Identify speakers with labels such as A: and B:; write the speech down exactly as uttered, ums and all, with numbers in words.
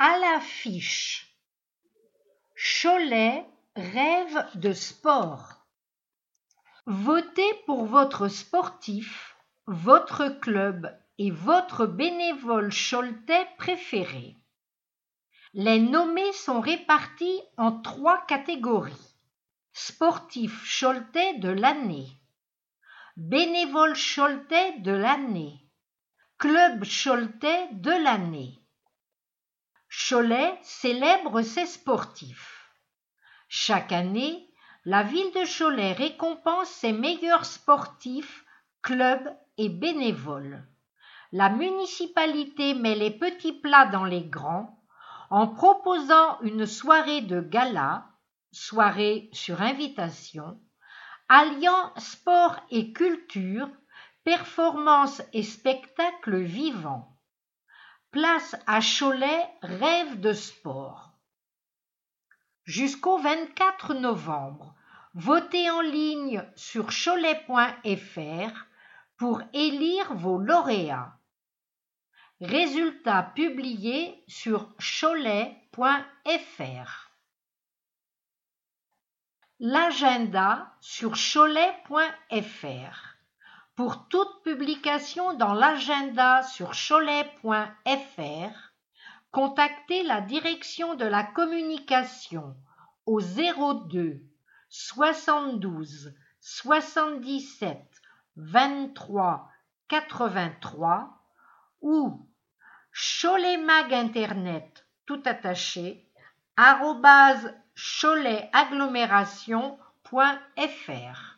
A: À l'affiche, Cholet rêve de sport. Votez pour votre sportif, votre club et votre bénévole choletais préféré. Les nommés sont répartis en trois catégories. Sportif choletais de l'année, bénévole choletais de l'année, club choletais de l'année. Cholet célèbre ses sportifs. Chaque année, la ville de Cholet récompense ses meilleurs sportifs, clubs et bénévoles. La municipalité met les petits plats dans les grands en proposant une soirée de gala, soirée sur invitation, alliant sport et culture, performances et spectacles vivants. Place à Cholet rêve de sport. Jusqu'au vingt-quatre novembre, votez en ligne sur cholet point f r pour élire vos lauréats. Résultats publiés sur cholet point f r. L'agenda sur cholet point f r. Pour toute publication dans l'agenda sur cholet point f r, contactez la direction de la communication au zéro deux soixante-douze soixante-dix-sept vingt-trois quatre-vingt-trois ou Cholet Mag Internet tout attaché arobase cholet agglomération point f r.